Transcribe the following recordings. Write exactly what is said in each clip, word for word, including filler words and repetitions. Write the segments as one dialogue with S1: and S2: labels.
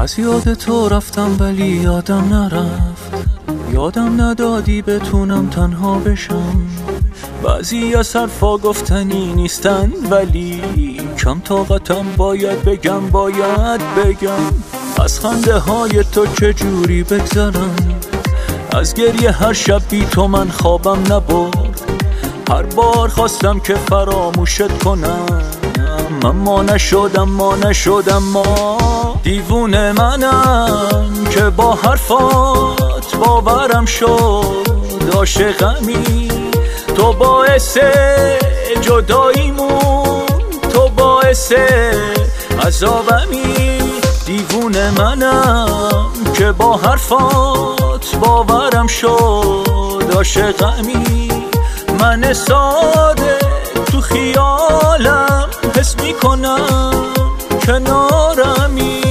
S1: از یاد تو رفتم ولی یادم نرفت، یادم ندادی بتونم تنها بشم. بعضی از حرفا گفتنی نیستن ولی کم طاقتم، باید بگم باید بگم. از خنده های تو چجوری بگذرم، از گریه هر شب بی تو من خوابم نبرد. هر بار خواستم که فراموشت کنم، اما نشدم ما نشدم ما. دیوونه منم که با حرفات باورم شد عاشقمی. تو باعث جداییمون، تو باعث عذابمی. دیوونه منم که با حرفات باورم شد عاشقمی. من ساده تو خیالم حس میکنم کنارمی.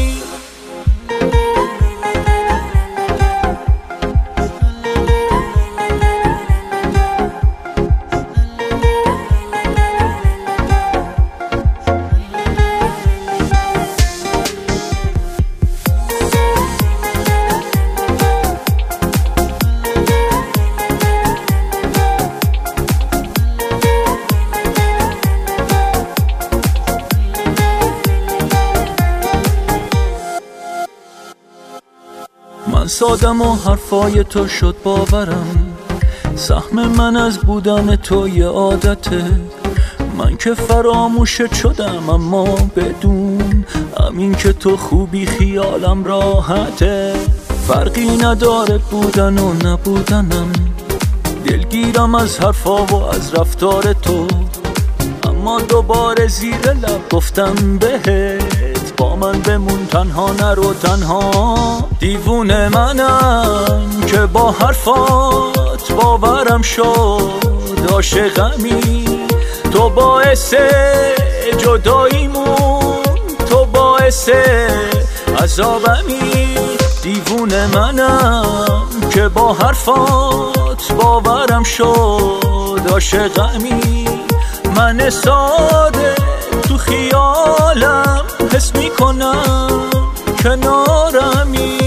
S1: من سادم و حرفای تو شد باورم، سهم من از بودن تو یه عادته. من که فراموشت شدم اما بدون همین که تو خوبی خیالم راحته. فرقی نداره بودن و نبودنم، دلگیرم از حرفا و از رفتار تو. اما دوباره زیر لب گفتم بهت با من بمون، تنها نرو تنها. دیوونه منم که با حرفات باورم شد عاشقمی. تو باعث جداییمون، تو باعث عذابمی. دیوونه منم که با حرفات باورم شد عاشقمی. من ساده تو خیالم حس میکنم کنارمی.